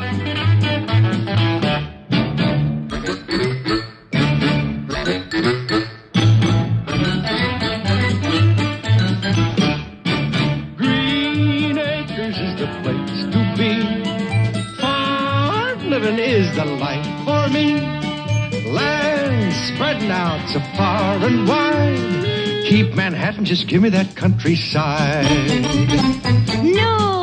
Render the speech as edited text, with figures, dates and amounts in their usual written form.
Green Acres is the place to be. Farm living is the life for me. Land spreading out so far and wide. Keep Manhattan, just give me that countryside. No